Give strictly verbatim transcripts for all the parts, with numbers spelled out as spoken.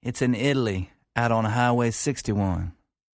It's in Italy, out on Highway sixty-one.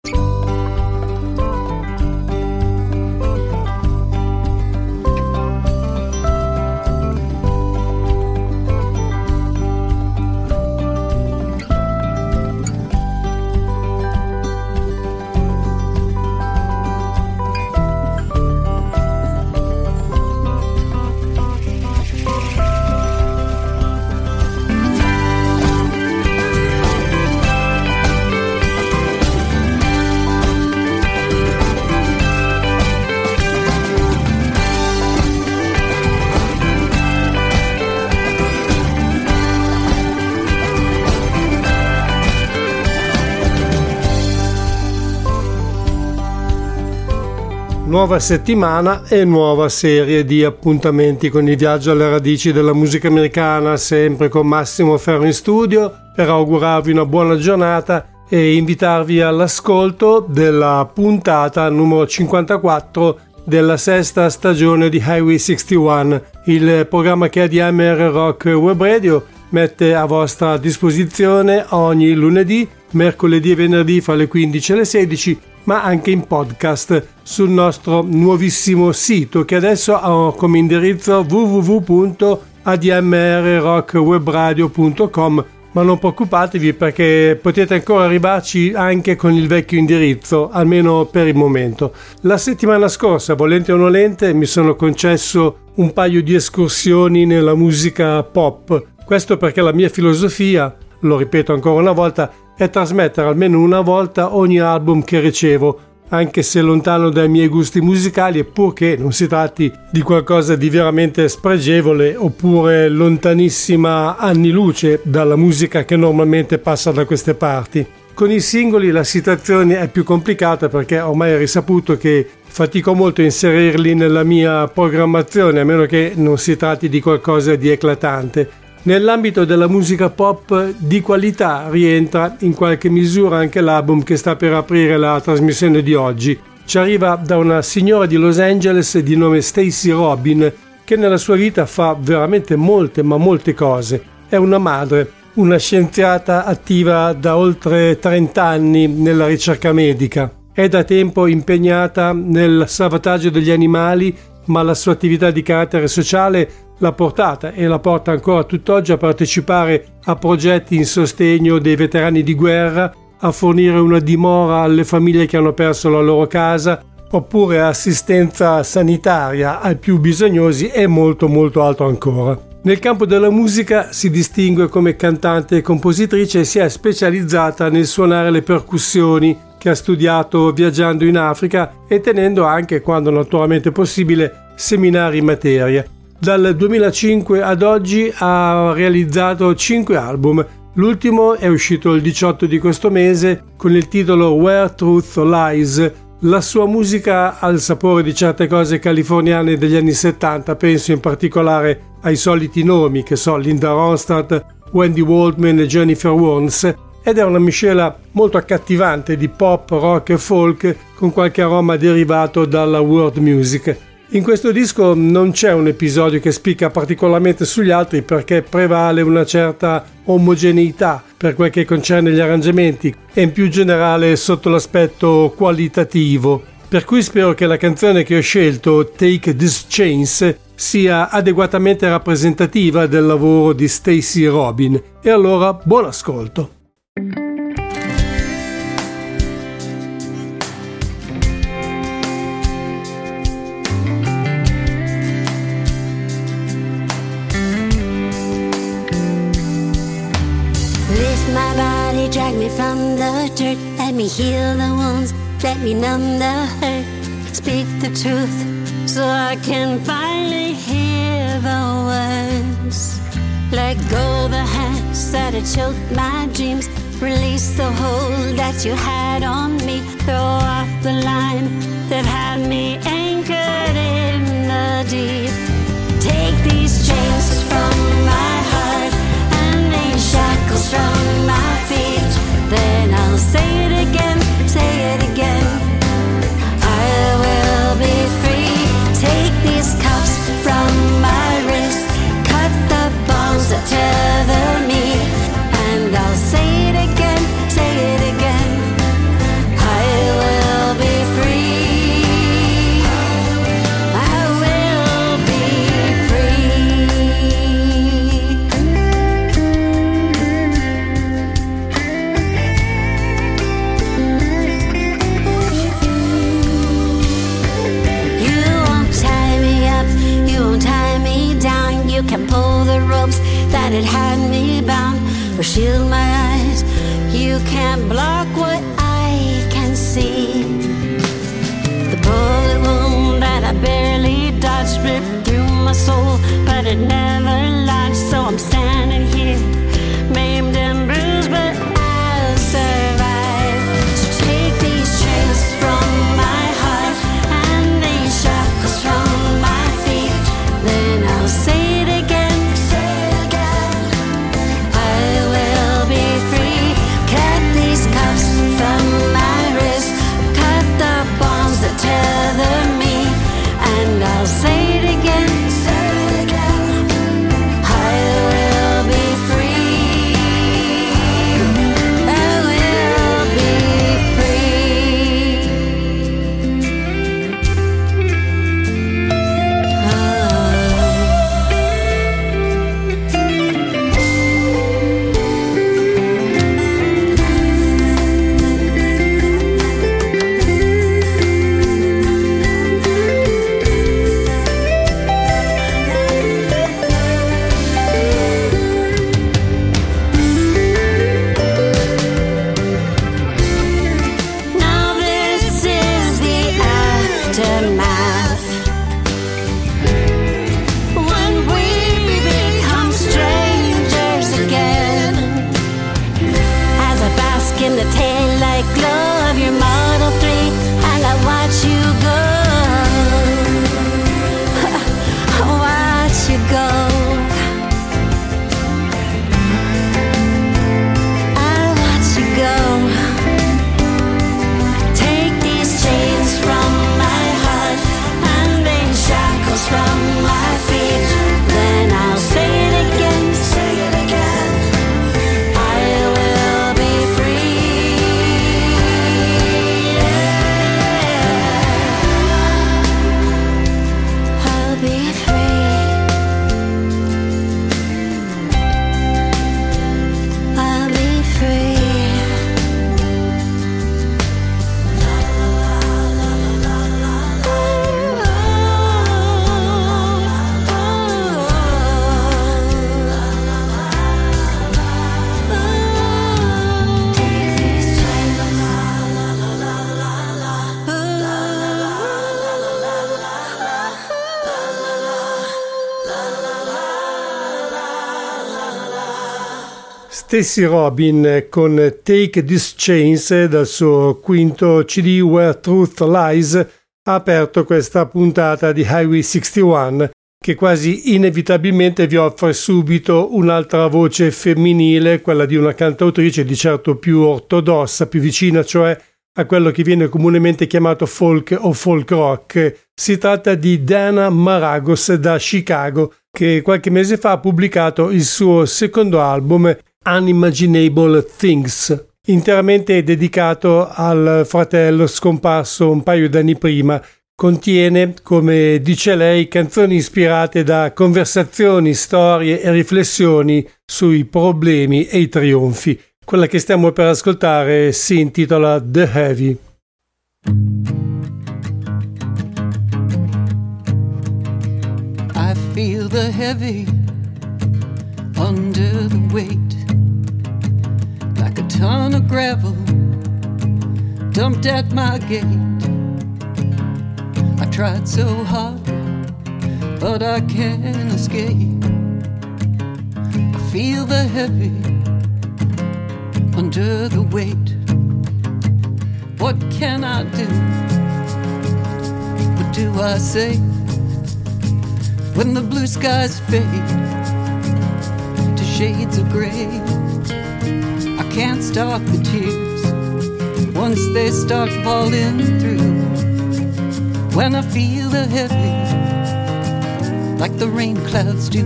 Nuova settimana e nuova serie di appuntamenti con il viaggio alle radici della musica americana, sempre con Massimo Ferro in studio, per augurarvi una buona giornata e invitarvi all'ascolto della puntata numero cinquantaquattro della sesta stagione di Highway sessantuno, il programma che A D M R Rock Web Radio mette a vostra disposizione ogni lunedì, mercoledì e venerdì fra le quindici e le sedici, ma anche in podcast sul nostro nuovissimo sito che adesso ha come indirizzo w w w punto a d m r rock web radio punto com, ma non preoccupatevi perché potete ancora arrivarci anche con il vecchio indirizzo, almeno per il momento. La settimana scorsa, volente o nolente, mi sono concesso un paio di escursioni nella musica pop. Questo perché la mia filosofia, lo ripeto ancora una volta, è trasmettere almeno una volta ogni album che ricevo, anche se lontano dai miei gusti musicali, e purché non si tratti di qualcosa di veramente spregevole oppure lontanissima anni luce dalla musica che normalmente passa da queste parti. Con i singoli la situazione è più complicata perché ormai è risaputo che fatico molto a inserirli nella mia programmazione, a meno che non si tratti di qualcosa di eclatante. Nell'ambito della musica pop di qualità rientra in qualche misura anche l'album che sta per aprire la trasmissione di oggi. Ci arriva da una signora di Los Angeles di nome Stacy Robin, che nella sua vita fa veramente molte ma molte cose. È una madre, una scienziata attiva da oltre trenta anni nella ricerca medica. È da tempo impegnata nel salvataggio degli animali, ma la sua attività di carattere sociale l'ha portata e la porta ancora tutt'oggi a partecipare a progetti in sostegno dei veterani di guerra, a fornire una dimora alle famiglie che hanno perso la loro casa, oppure assistenza sanitaria ai più bisognosi e molto molto altro ancora. Nel campo della musica si distingue come cantante e compositrice e si è specializzata nel suonare le percussioni, che ha studiato viaggiando in Africa e tenendo anche, quando naturalmente possibile, seminari in materia. Dal duemilacinque ad oggi ha realizzato cinque album. L'ultimo è uscito il diciotto di questo mese con il titolo Where Truth Lies. La sua musica ha il sapore di certe cose californiane degli anni settanta, penso in particolare ai soliti nomi, che so, Linda Ronstadt, Wendy Waldman e Jennifer Warnes, ed è una miscela molto accattivante di pop, rock e folk con qualche aroma derivato dalla world music. In questo disco non c'è un episodio che spicca particolarmente sugli altri perché prevale una certa omogeneità per quel che concerne gli arrangiamenti e in più generale sotto l'aspetto qualitativo. Per cui spero che la canzone che ho scelto, Take This Chance, sia adeguatamente rappresentativa del lavoro di Stacy Robin. E allora buon ascolto! Drag me from the dirt, let me heal the wounds, let me numb the hurt. Speak the truth so I can finally hear the words. Let go the hands that had choked my dreams. Release the hold that you had on me. Throw off the line that had me anchored in the deep. Take these chains from my heart and these shackles from my feet. Then I'll say it again, say it again. I will be free. Take these cuffs from my wrist. Cut the bonds that tether me. And I'll say it again. eyes. You can't block what I can see. The bullet wound that I barely dodged ripped through my soul, but it never lodged. So I'm standing here, maimed and bruised, but I'll survive. So take these chains from my heart and these shackles from my feet. Then I'll say it again, say it again. I will be free. Cut these cuffs from my wrist, cut the bonds that tether me, and I'll say it again, say it again. I will be free. I will be free. Now this is the aftermath, when we become strangers again. As I bask in the tail-light glow of your Model three, and I watch you go, I watch you go. I watch you go. Take these chains from my heart and these shackles from my feet. Then I'll say it again, say it again. I will be free. I'll be free. I'll be free. Stacy Robin con Take These Chains dal suo quinto C D Where Truth Lies ha aperto questa puntata di Highway sessantuno, che quasi inevitabilmente vi offre subito un'altra voce femminile, quella di una cantautrice di certo più ortodossa, più vicina cioè a quello che viene comunemente chiamato folk o folk rock. Si tratta di Dana Maragos da Chicago, che qualche mese fa ha pubblicato il suo secondo album Unimaginable Things, interamente dedicato al fratello scomparso un paio d'anni prima. Contiene, come dice lei, canzoni ispirate da conversazioni, storie e riflessioni sui problemi e i trionfi. Quella che stiamo per ascoltare si intitola The Heavy. I feel the heavy under the weight, like a ton of gravel dumped at my gate. I tried so hard, but I can't escape. I feel the heavy under the weight. What can I do? What do I say when the blue skies fade to shades of gray? I can't stop the tears once they start falling through. When I feel the heavy like the rain clouds do,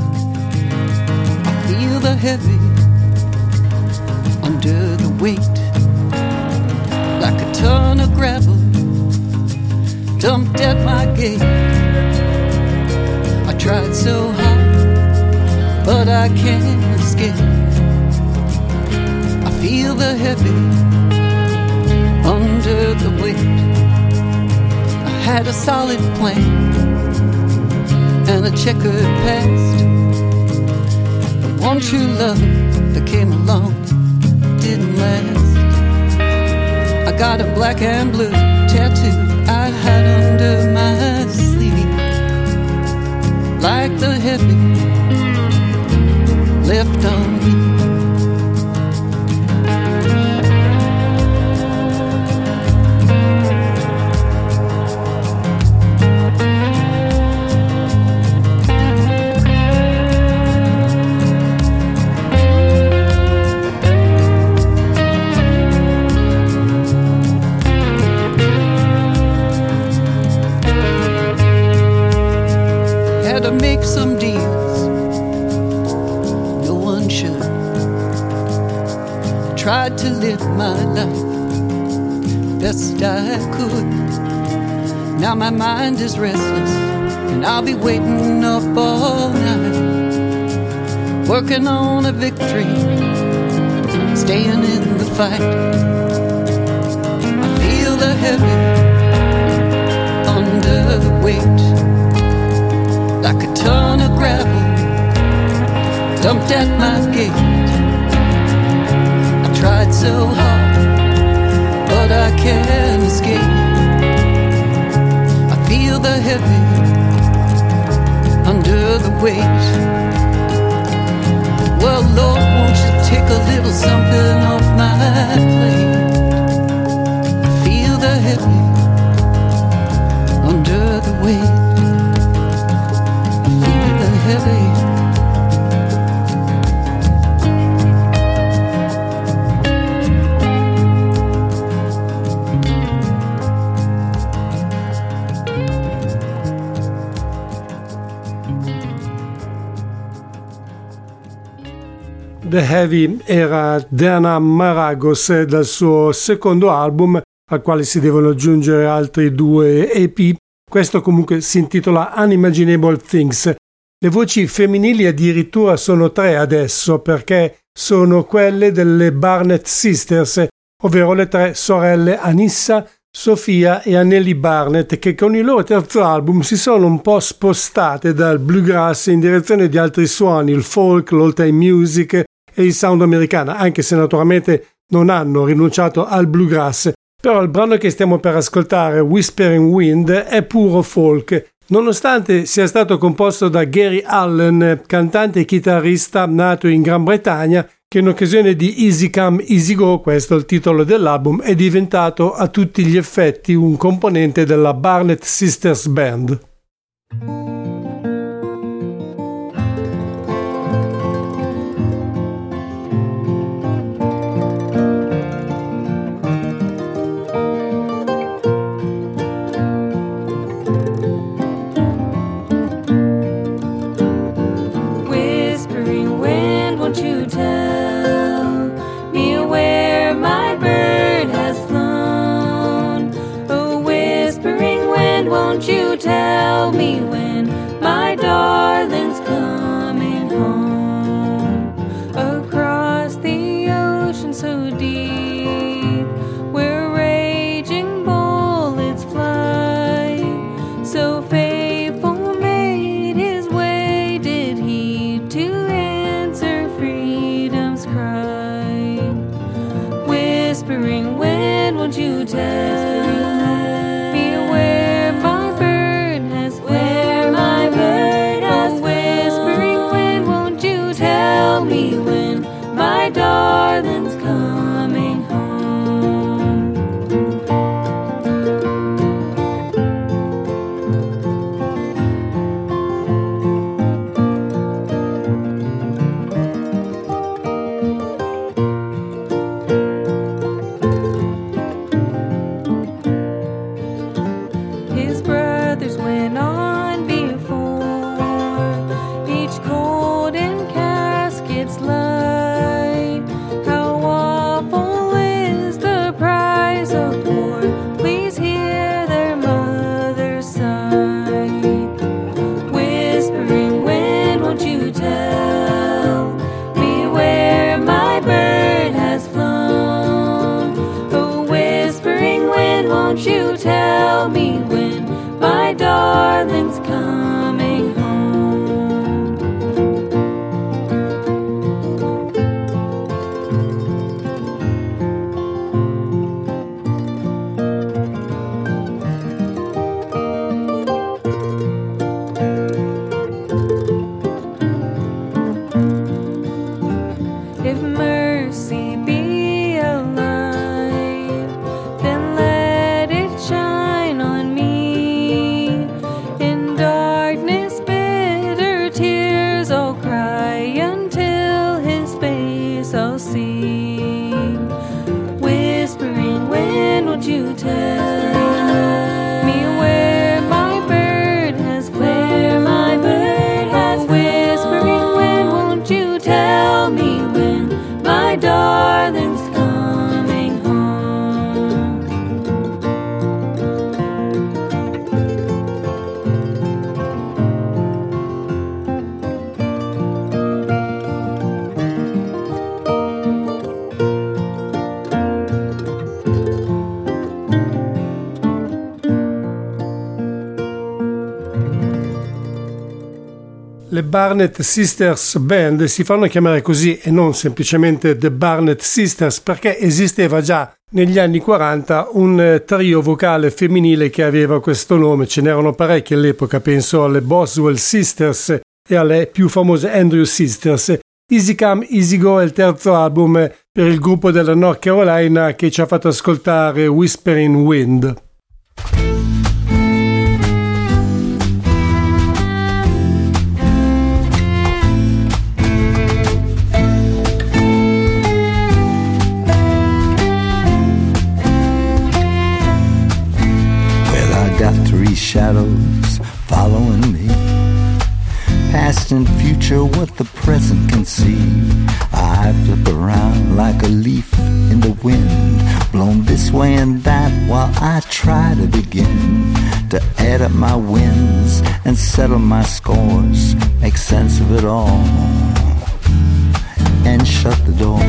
I feel the heavy under the weight, like a ton of gravel dumped at my gate. I tried so hard, but I can't escape. I feel the heavy under the weight. I had a solid plan and a checkered past, but one true love that came along got a black and blue tattoo I had under my sleeve, like the heavy left on me. To make some deals no one should. Tried to live my life best I could. Now my mind is restless and I'll be waiting up all night, working on a victory, staying in the fight. I feel the heavy under the weight, like a ton of gravel dumped at my gate. I tried so hard, but I can't escape. I feel the heavy under the weight. Well, Lord, won't you take a little something off my plate? I feel the heavy under the weight. Heavy. The Heavy era Dana Maragos dal suo secondo album, al quale si devono aggiungere altri due E P. Questo comunque si intitola Unimaginable Things. Le voci femminili addirittura sono tre adesso, perché sono quelle delle Barnett Sisters, ovvero le tre sorelle Anissa, Sofia e Anneli Barnett, che con il loro terzo album si sono un po' spostate dal bluegrass in direzione di altri suoni, il folk, l'old time music e il sound americano, anche se naturalmente non hanno rinunciato al bluegrass. Però il brano che stiamo per ascoltare, Whispering Wind, è puro folk. Nonostante sia stato composto da Gary Allen, cantante e chitarrista nato in Gran Bretagna, che in occasione di Easy Come Easy Go, questo è il titolo dell'album, è diventato a tutti gli effetti un componente della Barnett Sisters Band. Tell me when my darling's coming home, across the ocean so deep, where raging bullets fly. So faithful made his way, did he, to answer freedom's cry. Whispering wind, won't you tell me where my bird has flown? Where my bird has flown. Whispering wind, won't you tell me when my darling's coming home? you tell me where my bird has where my bird has whispering wind, won't you tell me when my darling's coming home? Le Barnett Sisters Band si fanno chiamare così e non semplicemente The Barnett Sisters perché esisteva già negli anni quaranta un trio vocale femminile che aveva questo nome. Ce n'erano parecchie all'epoca, penso alle Boswell Sisters e alle più famose Andrew Sisters. Easy Come Easy Go è il terzo album per il gruppo della North Carolina che ci ha fatto ascoltare Whispering Wind. Shadows following me, past and future, what the present can see. I flip around like a leaf in the wind, blown this way and that while I try to begin to add up my wins and settle my scores, make sense of it all and shut the door.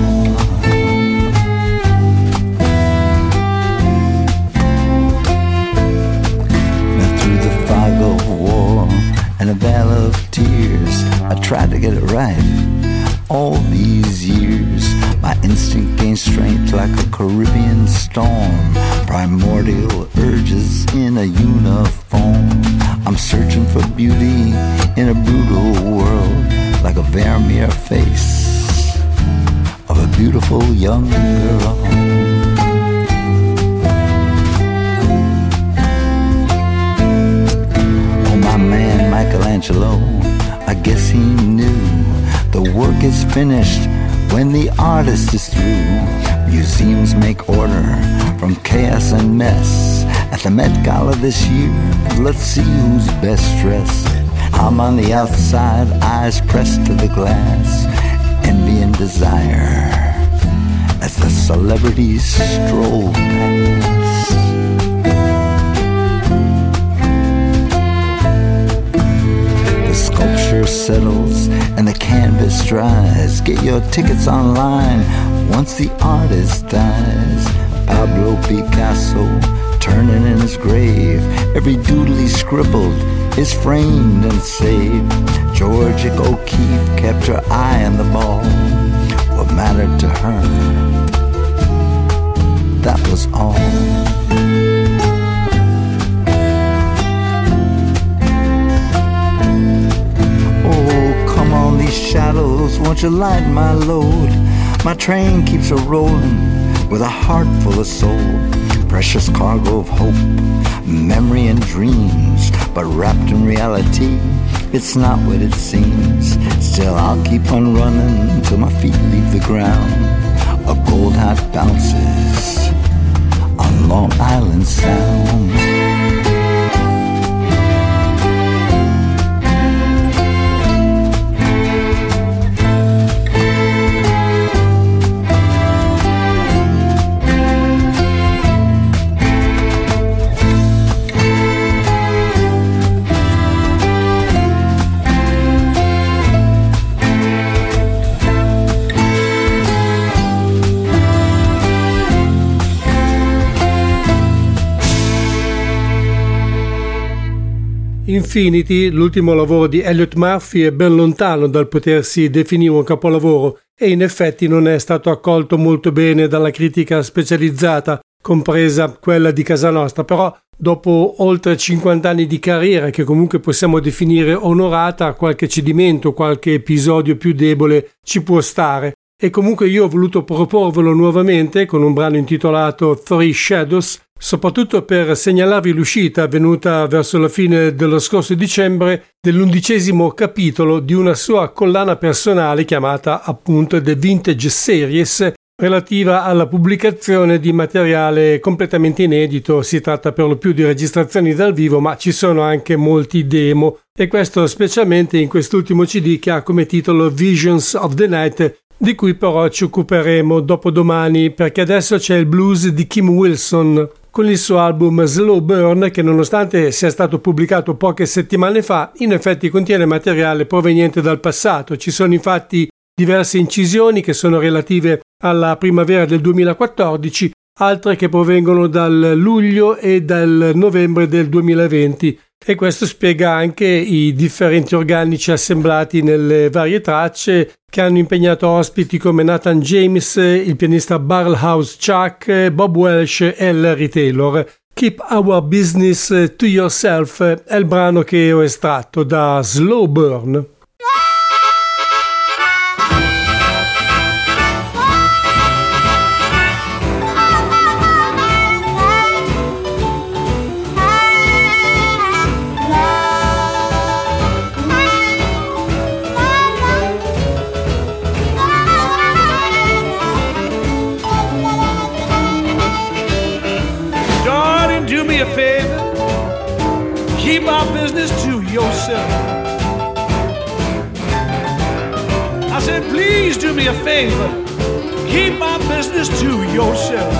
Of war and a valley of tears, I tried to get it right all these years. My instinct gained strength like a Caribbean storm, primordial urges in a uniform. I'm searching for beauty in a brutal world, like a Vermeer face of a beautiful young girl. Michelangelo, I guess he knew the work is finished when the artist is through. Museums make order from chaos and mess. At the Met Gala this year, let's see who's best dressed. I'm on the outside, eyes pressed to the glass, envy and desire as the celebrities stroll past. Sculpture settles and the canvas dries. Get your tickets online once the artist dies. Pablo Picasso turning in his grave. Every doodle he scribbled is framed and saved. Georgia O'Keeffe kept her eye on the ball. What mattered to her, that was all. Shadows, won't you light my load? My train keeps a rolling with a heart full of soul. Precious cargo of hope, memory and dreams, but wrapped in reality, it's not what it seems. Still I'll keep on running till my feet leave the ground. A gold hat bounces on Long Island Sound. Infinity, l'ultimo lavoro di Elliott Murphy, è ben lontano dal potersi definire un capolavoro e in effetti non è stato accolto molto bene dalla critica specializzata, compresa quella di casa nostra, però dopo oltre cinquanta anni di carriera, che comunque possiamo definire onorata, qualche cedimento, qualche episodio più debole ci può stare. E comunque io ho voluto proporvelo nuovamente con un brano intitolato Three Shadows, soprattutto per segnalarvi l'uscita avvenuta verso la fine dello scorso dicembre dell'undicesimo capitolo di una sua collana personale chiamata appunto The Vintage Series, relativa alla pubblicazione di materiale completamente inedito. Si tratta per lo più di registrazioni dal vivo, ma ci sono anche molti demo, e questo specialmente in quest'ultimo C D che ha come titolo Visions of the Night, di cui però ci occuperemo dopodomani, perché adesso c'è il blues di Kim Wilson con il suo album Slow Burn, che nonostante sia stato pubblicato poche settimane fa, in effetti contiene materiale proveniente dal passato. Ci sono infatti diverse incisioni che sono relative alla primavera del duemilaquattordici, altre che provengono dal luglio e dal novembre del duemilaventi, e questo spiega anche i differenti organici assemblati nelle varie tracce che hanno impegnato ospiti come Nathan James, il pianista Barrelhouse Chuck, Bob Welsh e Larry Taylor. Keep Our Business to Yourself è il brano che ho estratto da Slow Burn. Keep our business to yourself. I said, please do me a favor. Keep our business to yourself.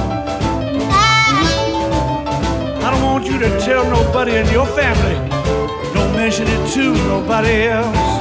I don't want you to tell nobody in your family. Don't mention it to nobody else.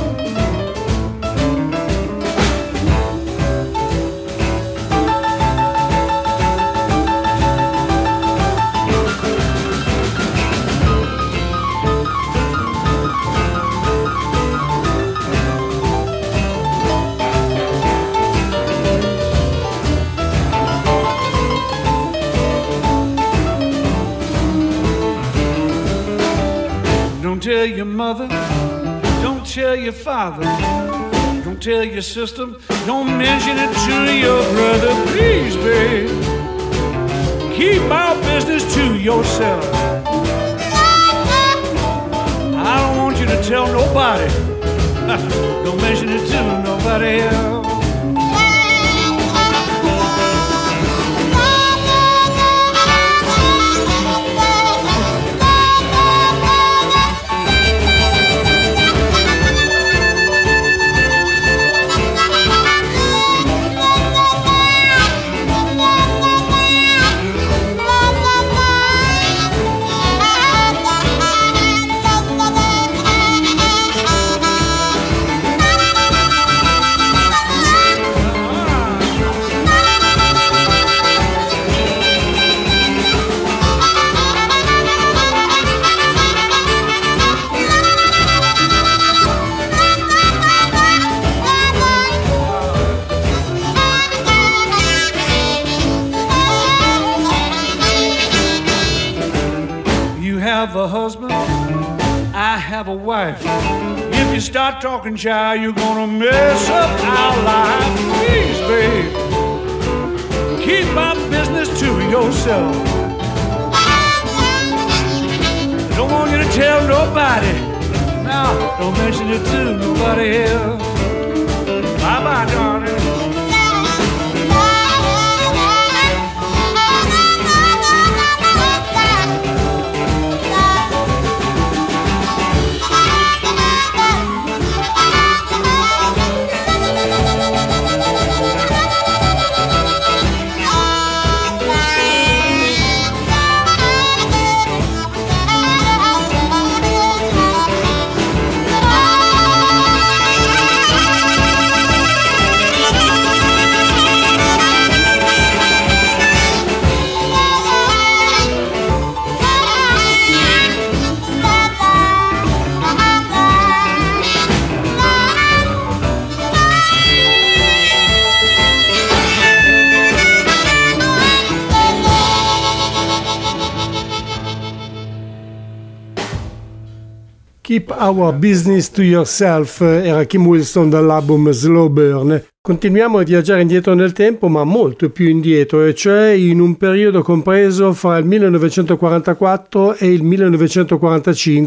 Don't tell your mother, don't tell your father, don't tell your sister, don't mention it to your brother. Please, babe, keep our business to yourself. I don't want you to tell nobody, don't mention it to nobody else. A husband, I have a wife. If you start talking child, you're gonna mess up our life. Please, babe, keep our business to yourself. I don't want you to tell nobody. Now, don't mention it to nobody else. Bye-bye, darling. Keep Our Business to Yourself era Kim Wilson dall'album Slow Burn. Continuiamo a viaggiare indietro nel tempo, ma molto più indietro, e cioè in un periodo compreso fra il millenovecentoquarantaquattro e il millenovecentoquarantacinque,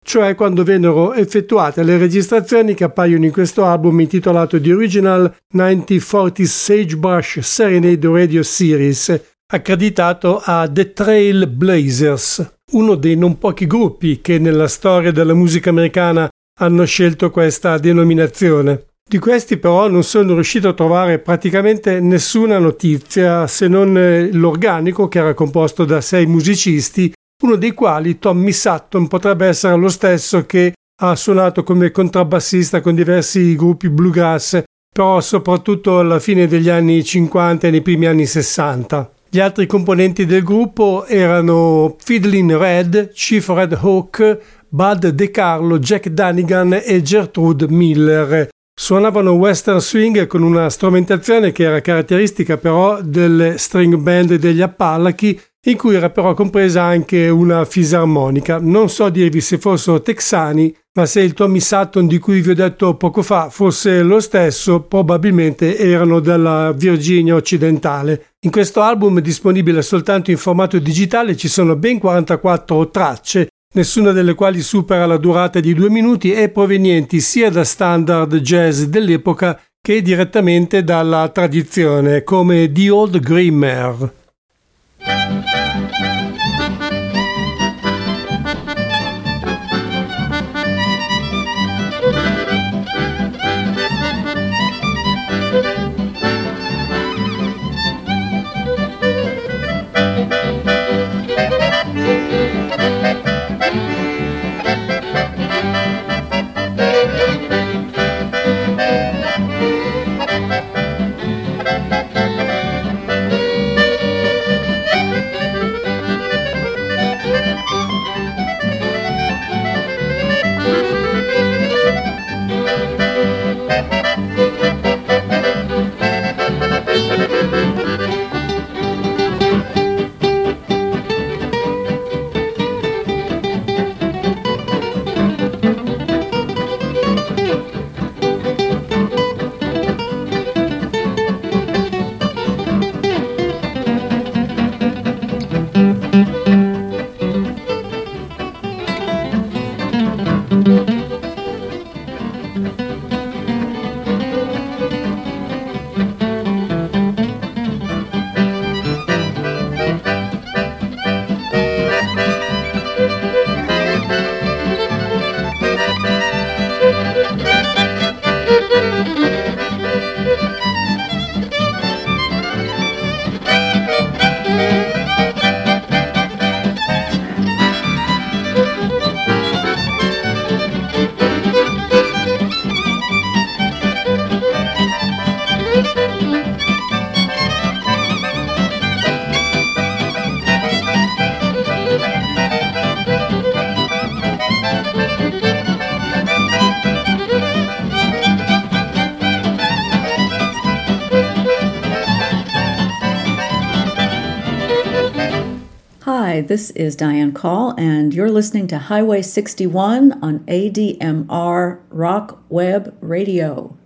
cioè quando vennero effettuate le registrazioni che appaiono in questo album intitolato The Original millenovecentoquaranta Sagebrush Serenade Radio Series, accreditato a The Trail Blazers, uno dei non pochi gruppi che nella storia della musica americana hanno scelto questa denominazione. Di questi però non sono riuscito a trovare praticamente nessuna notizia, se non l'organico, che era composto da sei musicisti, uno dei quali, Tommy Sutton, potrebbe essere lo stesso che ha suonato come contrabbassista con diversi gruppi bluegrass, però soprattutto alla fine degli anni cinquanta e nei primi anni sessanta. Gli altri componenti del gruppo erano Fiddlin' Red, Chief Red Hawk, Bud DeCarlo, Jack Danigan e Gertrude Miller. Suonavano western swing con una strumentazione che era caratteristica però delle string band degli Appalachi, in cui era però compresa anche una fisarmonica. Non so dirvi se fossero texani, ma se il Tommy Sutton di cui vi ho detto poco fa fosse lo stesso, probabilmente erano della Virginia occidentale. In questo album, disponibile soltanto in formato digitale, ci sono ben quarantaquattro tracce, nessuna delle quali supera la durata di due minuti e provenienti sia da standard jazz dell'epoca che direttamente dalla tradizione, come The Old Gray Mare. Hi, this is Diane Call, and you're listening to Highway sixty-one on A D M R Rock Web Radio.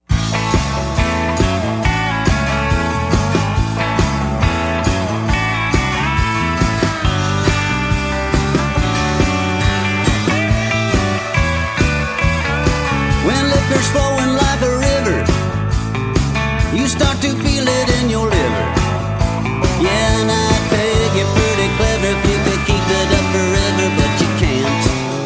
When liquor's flowing like a river, you start to feel it in your liver. Yeah, and I think you're pretty clever if you could keep it up forever, but you can't.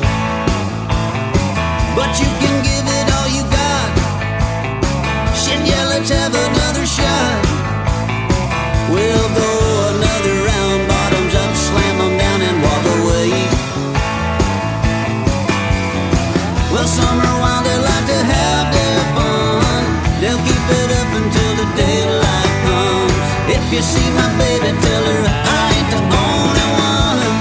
But you can give it all you got. Shit, yeah, let's have another shot. We'll go another round, bottoms up, slam them down and walk away. Well, some are wild, they like to have their fun. They'll keep it up until the daylight comes. If you see my baby, tell her I ain't the only one.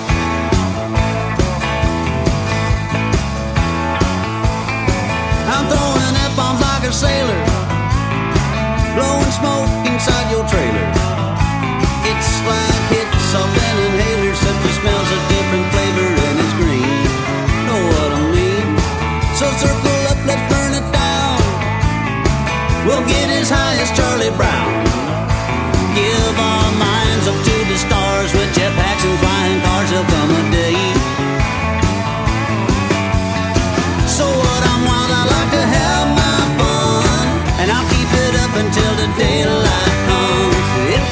I'm throwing F-bombs like a sailor, blowing smoke inside your trailer. It's like it's off an inhaler, except it smells a different flavor and it's green. Know what I mean? So circle up, let's burn it down. We'll get as high as Charlie Brown. Give our minds up to the stars with jetpacks and flying cars. There'll come a day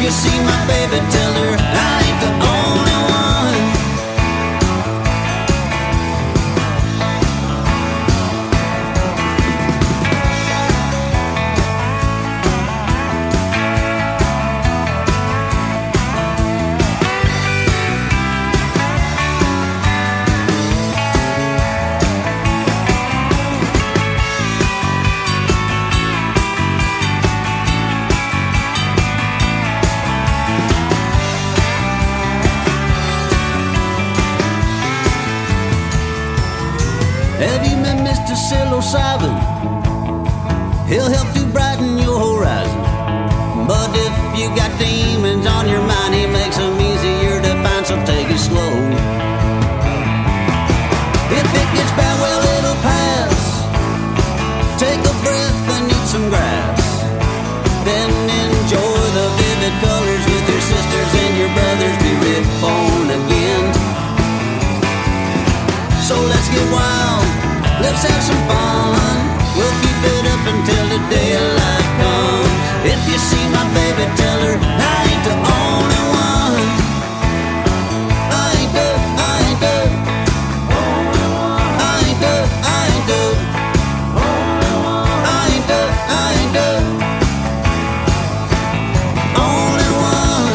you see my baby, tell her I ain't the only one. Have you met Mister Psilocybin? He'll help to brighten your horizon. But if you got demons on your mind, he makes them easier to find, so take it slow. If it gets bad, well, it'll pass. Take a breath and eat some grass. Then enjoy the vivid colors with your sisters and your brothers. Be reborn again. So let's get wild, let's have some fun. We'll keep it up until the daylight comes. If you see my baby, tell her I ain't the only one. I ain't the, I ain't the only one. I ain't the, I ain't the only one. I ain't the, I ain't the only one.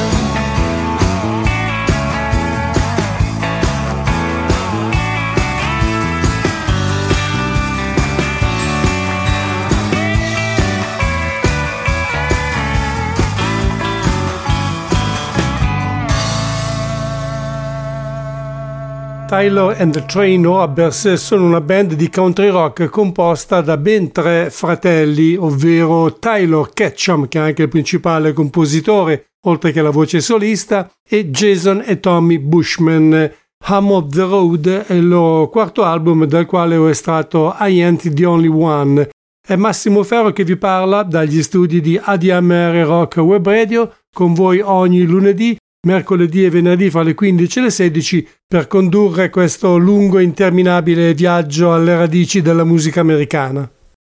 Tyler and the Train Robbers sono una band di country rock composta da ben tre fratelli, ovvero Tyler Ketchum, che è anche il principale compositore, oltre che la voce solista, e Jason e Tommy Bushman. Hum of the Road è il loro quarto album, dal quale ho estratto I Ain't the Only One. È Massimo Ferro che vi parla dagli studi di A D M R Rock Web Radio, con voi ogni lunedì, mercoledì e venerdì fra le quindici e le sedici per condurre questo lungo e interminabile viaggio alle radici della musica americana.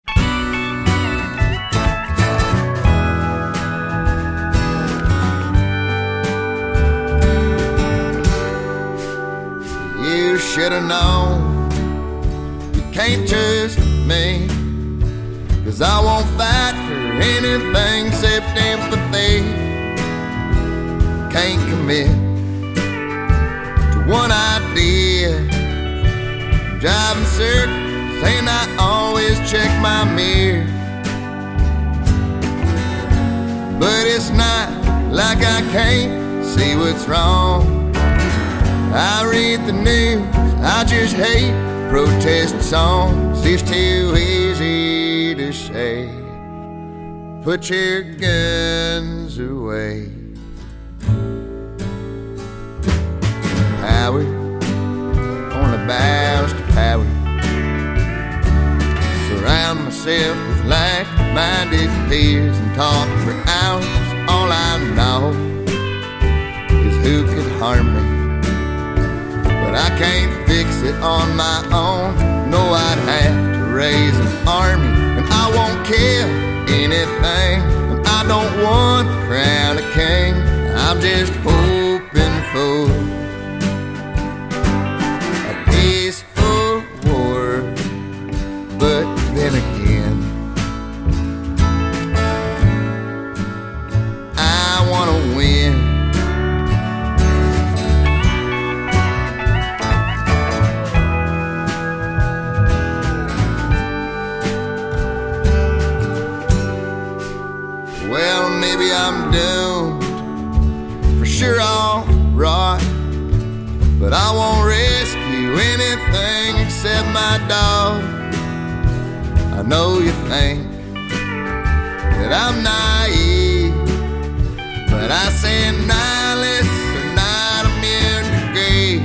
You should have known you can't trust me, 'cause I won't fight for anything except empathy. Can't commit to one idea. Driving circles and I always check my mirror. But it's not like I can't see what's wrong. I read the news, I just hate protest songs. It's too easy to say, put your guns away. Power, on the bows to power. Surround myself with like-minded peers and talk for hours. All I know is who could harm me, but I can't fix it on my own. No, I'd have to raise an army, and I won't kill anything, and I don't want the crown of king. I'm just hoping for peaceful war, but then again, I wanna win. Well, maybe I'm doomed, for sure I'll rot, but I won't rescue anything except my dog. I know you think that I'm naive, but I say nihilists are not immune to grief.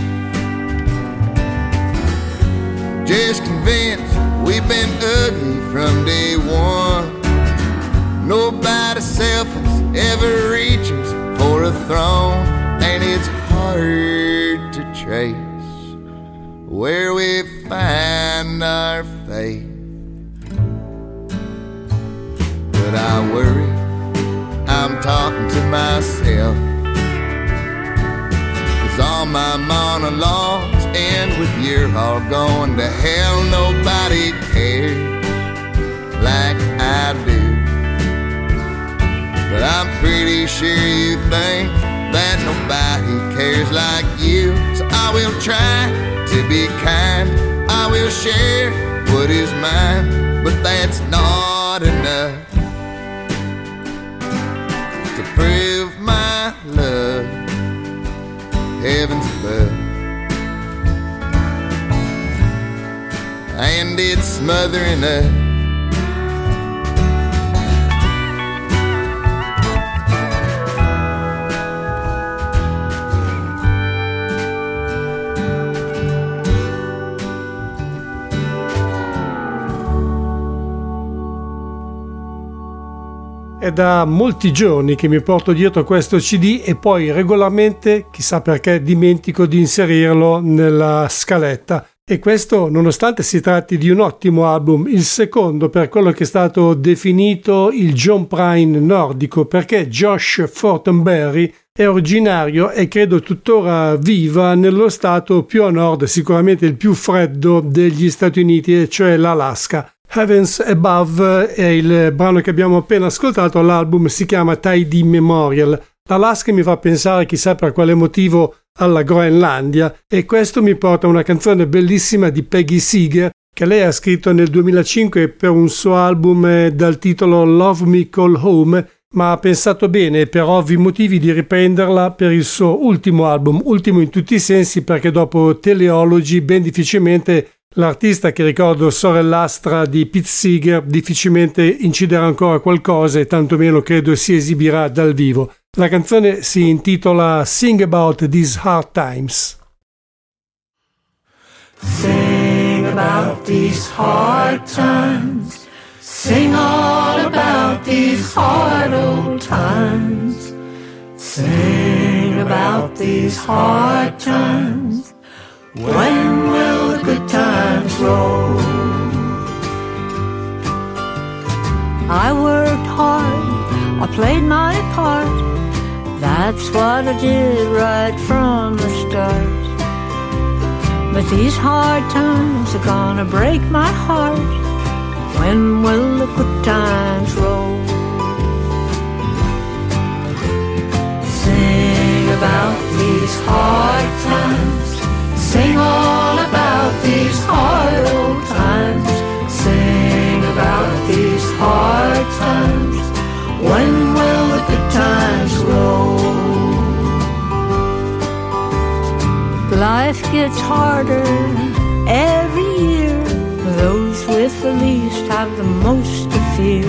Just convinced we've been ugly from day one. Nobody selfless ever reaches for a throne, and it's hard to trace where we find our fate. But I worry I'm talking to myself. Cause all my monologues end with you're all going to hell. Nobody cares like I do. But I'm pretty sure you think that nobody cares like you. So I will try to be kind, I will share what is mine, but that's not enough to prove my love, heaven's above. And it's smothering us. È da molti giorni che mi porto dietro questo C D e poi regolarmente, chissà perché, dimentico di inserirlo nella scaletta. E questo nonostante si tratti di un ottimo album, il secondo per quello che è stato definito il John Prine nordico, perché Josh Fortenberry è originario e credo tuttora viva nello stato più a nord, sicuramente il più freddo degli Stati Uniti, e cioè l'Alaska. Heavens Above è il brano che abbiamo appena ascoltato, l'album si chiama Tidy Memorial. L'Alaska mi fa pensare, chissà per quale motivo, alla Groenlandia, e questo mi porta a una canzone bellissima di Peggy Seeger che lei ha scritto nel duemilacinque per un suo album dal titolo Love Me Call Home, ma ha pensato bene per ovvi motivi di riprenderla per il suo ultimo album, ultimo in tutti i sensi perché dopo Teleology ben difficilmente l'artista, che ricordo sorellastra di Pete Seeger, difficilmente inciderà ancora qualcosa e tantomeno credo si esibirà dal vivo. La canzone si intitola Sing About These Hard Times. Sing about these hard times. Sing all about these hard old times. Sing about these hard times. When will the good times roll? I worked hard, I played my part. That's what I did right from the start. But these hard times are gonna break my heart. When will the good times roll? Sing about these hard times. Sing all about these hard old times. Sing about these hard times. When will the good times roll? Life gets harder every year. Those with the least have the most to fear.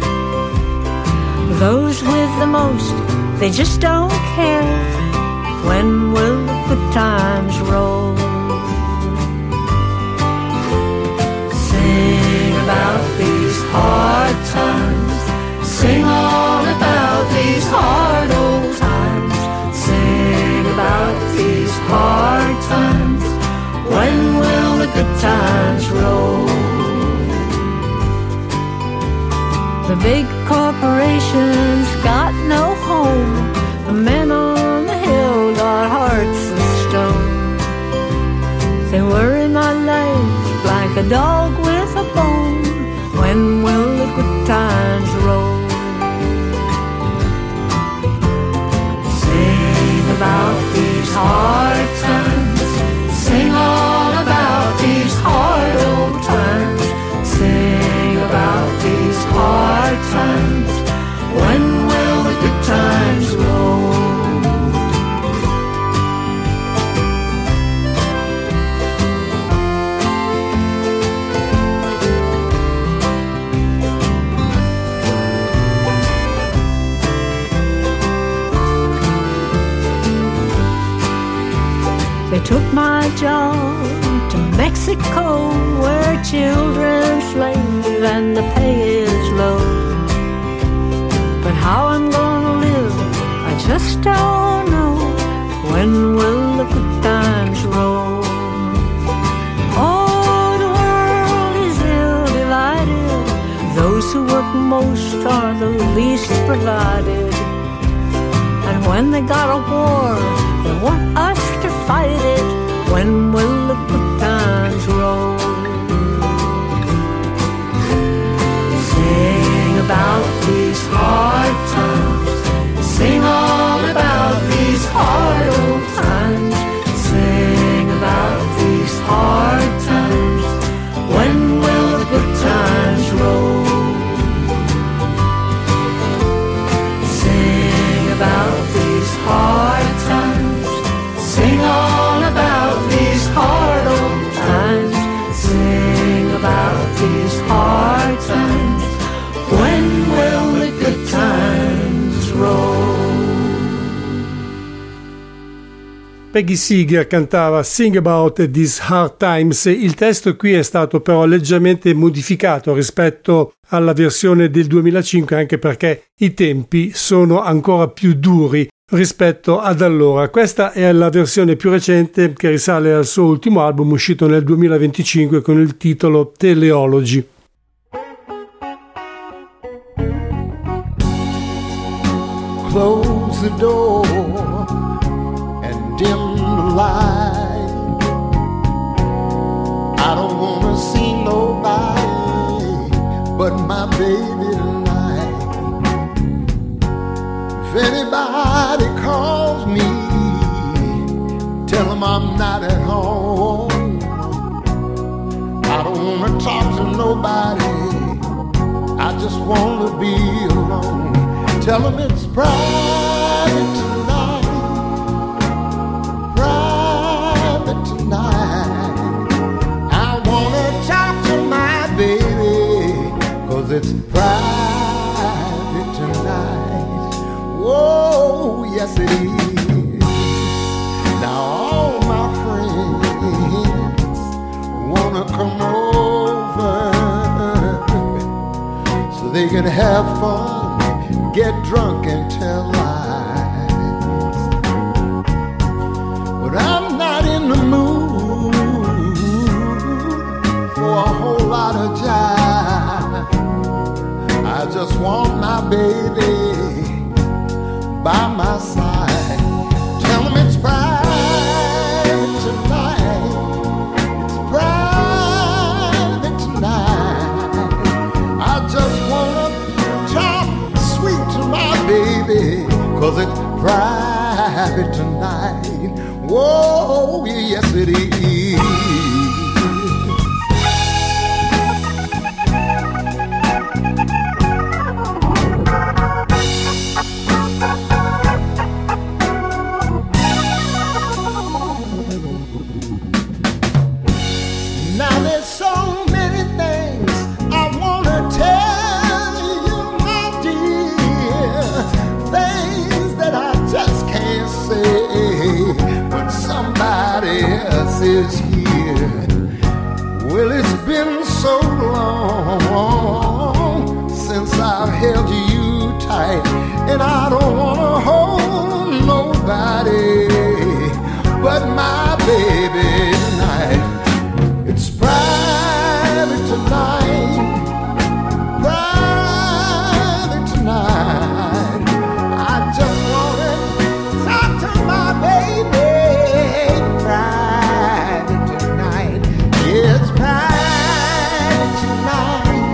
Those with the most, they just don't care. When will the good times roll? Sing about these hard times. Sing all about these hard old times. Sing about these hard times. When will the good times roll? The big corporations got no home. The men on the hill got hearts of stone. They worry my life like a dog with a bone. When will the good times roll? Sing about these hard times. Sing all about these hard old times. Sing about these hard times. When will the good times roll? They took my job to Mexico, where children slave and the pay is low. But how I'm gonna live, I just don't know. When will the good times roll? Oh, the world is ill divided. Those who work most are the least provided. And when they got a war, they want us to fight it. When will the good times roll? Sing about these hard times. Sing all about these hard old times. Sing about these hard times. When will the good times roll? Sing about these hard times. Sing all about these hard old times. Sing about these hard times. When will the good times roll? Peggy Seeger cantava Sing About These Hard Times. Il testo qui è stato però leggermente modificato rispetto alla versione del duemilacinque, anche perché i tempi sono ancora più duri rispetto ad allora. Questa è la versione più recente, che risale al suo ultimo album uscito nel duemilaventicinque con il titolo Teleology. Close the door and dim the light. I don't wanna see nobody but my baby tonight. If anybody calls me, tell them I'm not at home. I don't wanna talk to nobody, I just wanna be alone. Tell them it's private tonight, private tonight. I wanna talk to my baby, 'cause it's private tonight. Whoa, yes it is. Now all my friends wanna come over so they can have fun, get drunk and tell lies. But I'm not in the mood for a whole lot of jive. I just want my baby by my side. Tell them it's private tonight, it's private tonight. I just wanna talk sweet to my baby, 'cause it's private tonight. Whoa, yes it is. Now there's so many things I wanna tell you, my dear, things that I just can't say when somebody else is here. Well, it's been so long since I've held you tight, and I don't wanna hold nobody but my baby tonight. It's private tonight, private tonight. I just wanna talk to my baby, private tonight. Yeah, it's private tonight,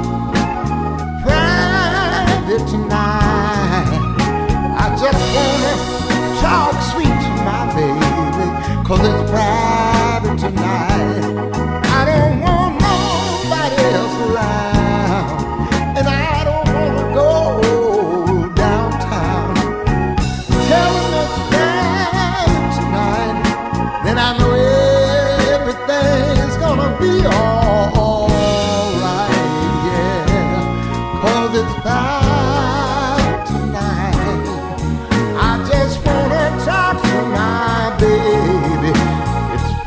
private tonight. I just wanna talk sweet to my baby, 'cause it's private tonight. I don't want nobody else around, and I don't wanna go downtown. Tell them it's private tonight, then I know everything's gonna be alright, yeah, 'cause it's private tonight. I just wanna talk to my baby. It's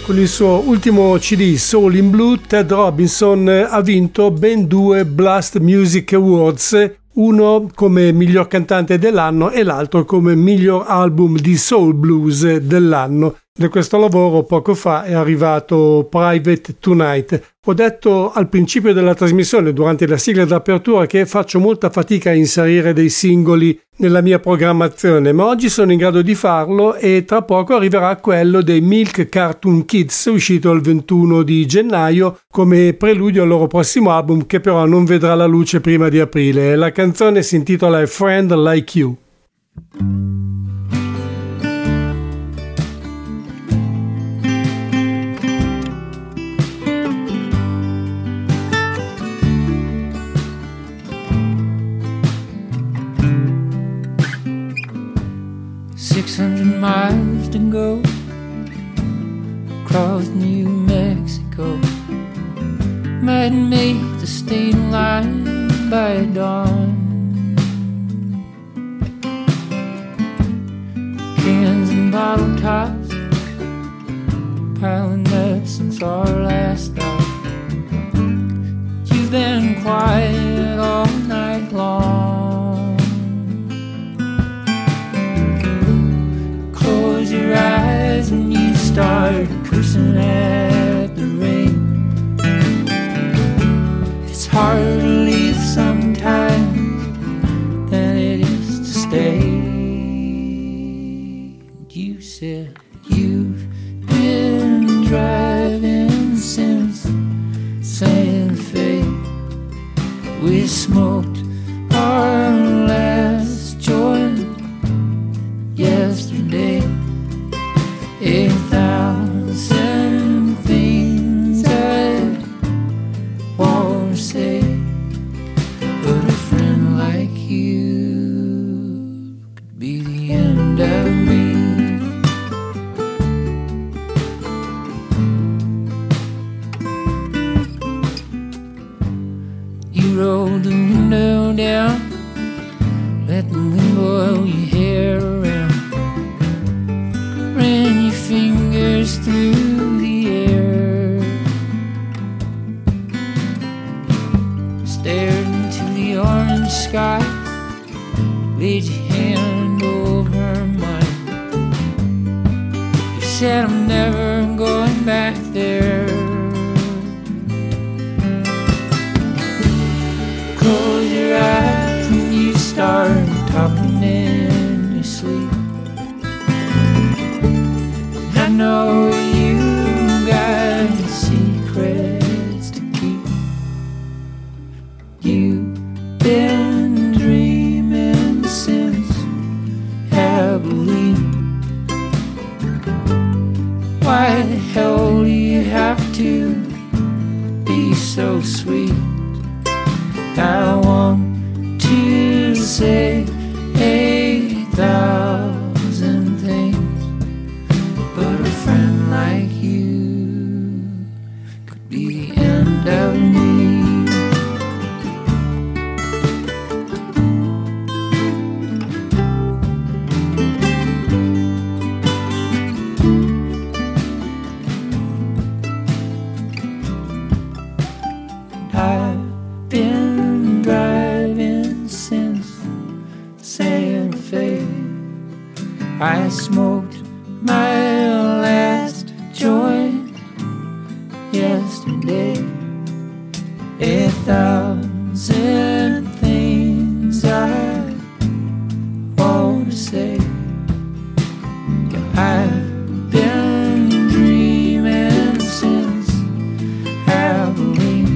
Con il suo ultimo C D Soul in Blue, Ted Robinson ha vinto ben due Blast Music Awards, uno come miglior cantante dell'anno e l'altro come miglior album di soul blues dell'anno. Da questo lavoro poco fa è arrivato Private Tonight. Ho detto al principio della trasmissione, durante la sigla d'apertura, che faccio molta fatica a inserire dei singoli nella mia programmazione, ma oggi sono in grado di farlo e tra poco arriverà quello dei Milk Cartoon Kids, uscito il ventuno di gennaio come preludio al loro prossimo album, che però non vedrà la luce prima di aprile. La canzone si intitola A Friend Like You. Six hundred miles to go across New Mexico. Might make the state line by dawn. Cans and bottle tops, piling up since our last stop. You've been quiet all night long. Close your eyes and you start cursing at the rain. It's harder to leave sometimes than it is to stay. You said you've been driving since Santa Fe. We smoked our last joint yesterday. A thousand things I want to say, but a friend like you could be the end of me. You rolled the window down, let the wind blow your hair around, ran your fingers through the air, stared into the orange sky, laid your hand over mine. You said I'm never going back there. Close your eyes and you start talking in your sleep. I know you got secrets to keep. You've been dreaming since Halloween. Why the hell do you have to be so sweet? I want to say a thousand things, but a friend like you could be the end of me. I've been driving since Santa Fe. I smoked my last joint yesterday. A thousand things I want to say. I've been dreaming since Halloween.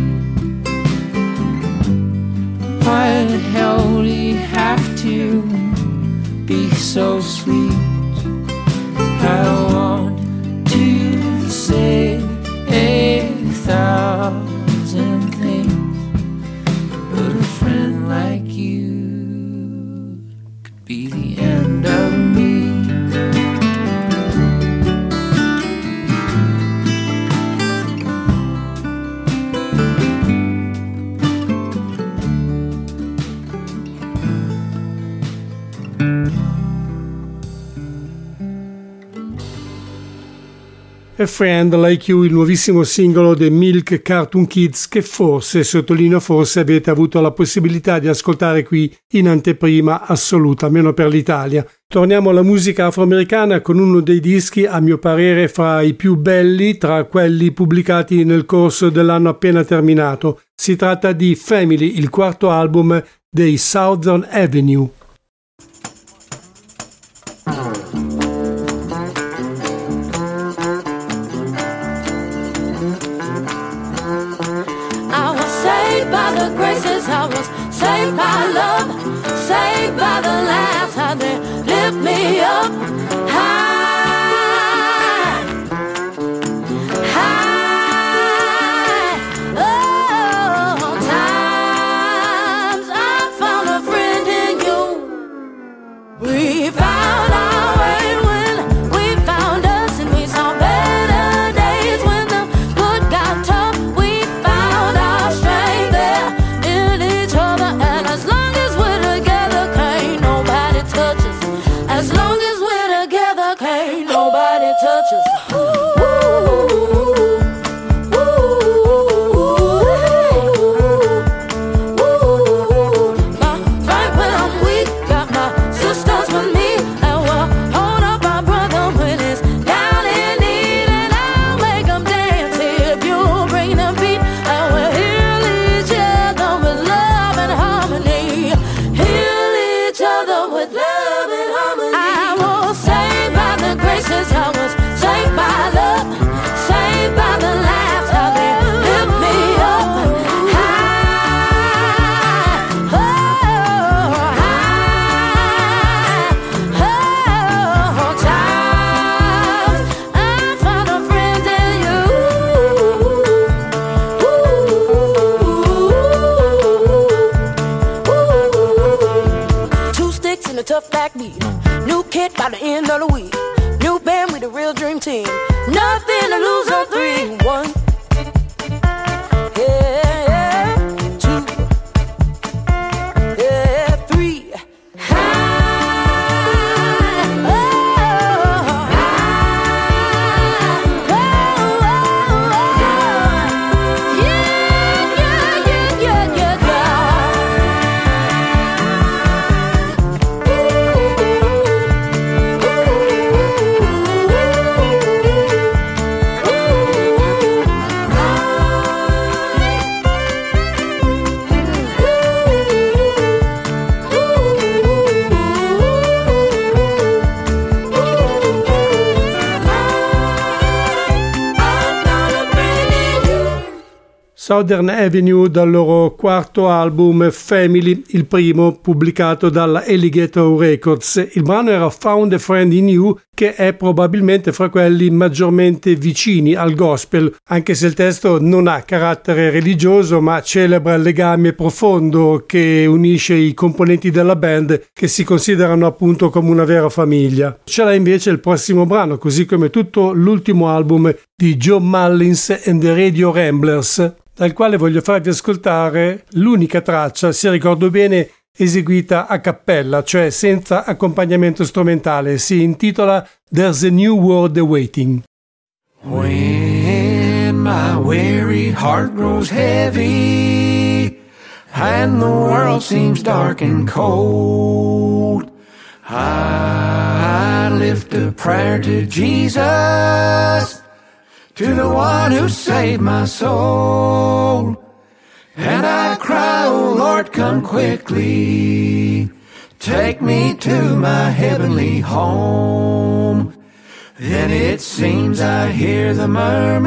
Why the hell do you have to be so sweet? I want to say a thousand things, but a friend like you could be the end of me. A Friend Like You, il nuovissimo singolo dei Milk Cartoon Kids che forse, sottolineo forse, avete avuto la possibilità di ascoltare qui in anteprima assoluta, almeno per l'Italia. Torniamo alla musica afroamericana con uno dei dischi, a mio parere, fra i più belli tra quelli pubblicati nel corso dell'anno appena terminato. Si tratta di Family, il quarto album dei Southern Avenue. By the graces, I was saved by love, saved by the laughs, how they lift me up high, high. Oh, times I found a friend in you. We found our way when we found us, and we saw better days when the good got tough. We found our strength. Touch us. Tough backbeat, new kid by the end of the week, new band with a real dream team, nothing to lose on three, one, yeah, yeah, two, yeah, three, high, oh, high, oh, oh, oh, yeah, yeah, yeah, yeah, yeah, yeah. Southern Avenue dal loro quarto album Family, il primo pubblicato dalla Alligator Records. Il brano era Found a Friend in You, che è probabilmente fra quelli maggiormente vicini al gospel, anche se il testo non ha carattere religioso ma celebra il legame profondo che unisce i componenti della band, che si considerano appunto come una vera famiglia. Ce l'ha invece il prossimo brano, così come tutto l'ultimo album di Joe Mullins and the Radio Ramblers, dal quale voglio farvi ascoltare l'unica traccia, se ricordo bene, eseguita a cappella, cioè senza accompagnamento strumentale. Si intitola There's a New World Awaiting. When my weary heart grows heavy and the world seems dark and cold, I lift a prayer to Jesus, to the one who saved my soul. And I cry, oh Lord, come quickly, take me to my heavenly home. Then it seems I hear the murmur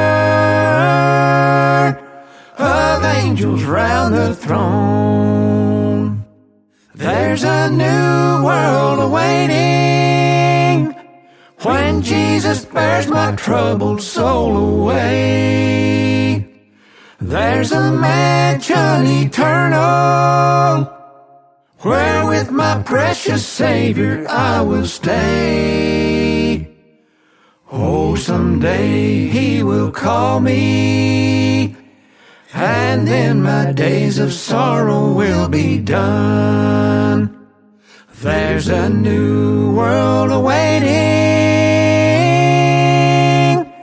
of angels round the throne. There's a new world awaiting when Jesus bears my troubled soul away. There's a mansion eternal where with my precious Savior I will stay. Oh, someday He will call me, and then my days of sorrow will be done. There's a new world awaiting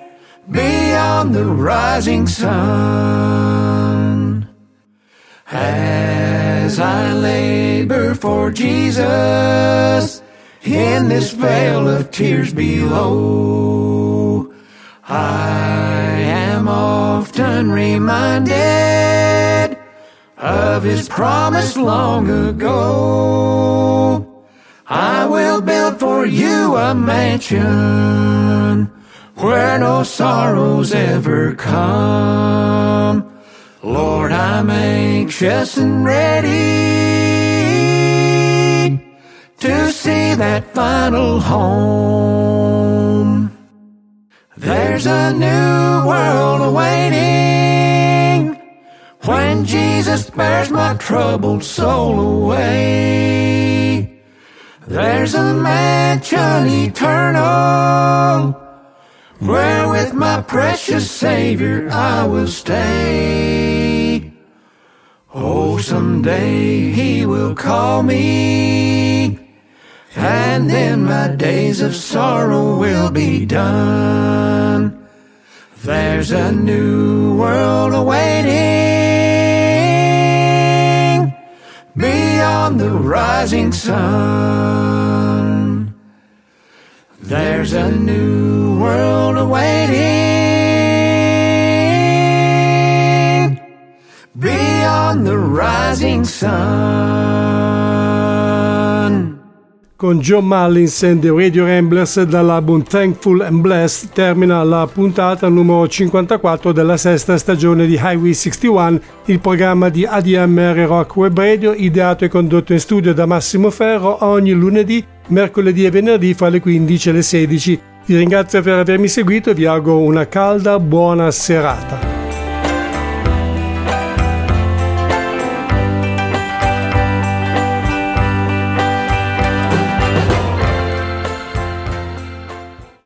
rising sun. As I labor for Jesus in this vale of tears below, I am often reminded of his promise long ago. I will build for you a mansion where no sorrows ever come. Lord, I'm anxious and ready to see that final home. There's a new world awaiting when Jesus bears my troubled soul away. There's a mansion eternal where with my precious Savior I will stay. Oh, someday he will call me, and then my days of sorrow will be done. There's a new world awaiting beyond the rising sun. There's a new world awaiting beyond the rising sun. Con John Mullins and the Radio Ramblers dall'album Thankful and Blessed termina la puntata numero cinquantaquattro della sesta stagione di Highway sessantuno, il programma di A D M R Rock Web Radio ideato e condotto in studio da Massimo Ferro ogni lunedì, mercoledì e venerdì fra le quindici e le sedici. Vi ringrazio per avermi seguito e vi auguro una calda buona serata.